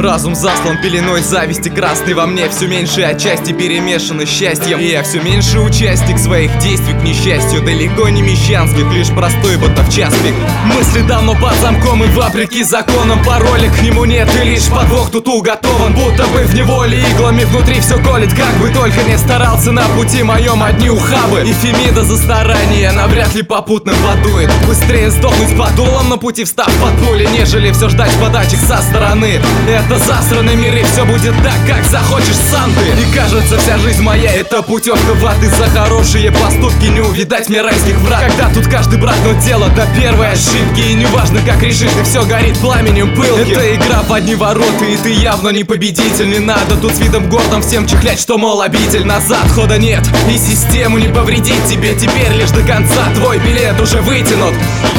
разум заслан пеленой зависти красной. Во мне все меньше отчасти перемешаны счастьем, и я все меньше участник своих действий к несчастью. Далеко не мещанских, лишь простой бытовчаспик. Мысли давно под замком и вопреки законам пароля к нему нет, и лишь подвох тут уготован. Будто бы в неволе иглами внутри все колет. Как бы только не старался, на пути моем одни ухабы. И Фемида за старание навряд ли попутно подует. Быстрее сдохнуть под дулом на пути, встав под пули, нежели все ждать подачек со стороны. Это засранный мир, и все будет так, как захочешь сам ты. И кажется, вся жизнь моя — это путевка в ад. И за хорошие поступки не увидать мне райских врат. Когда тут каждый брат, но дело до первой ошибки. И неважно, как решишь, и все горит пламенем пылки. Это игра в одни ворота, и ты явно не победитель. Не надо тут с видом гордым всем чихлять, что, мол, обитель. Назад хода нет, и систему не повредить тебе. Теперь лишь до конца твой билет уже вытянут.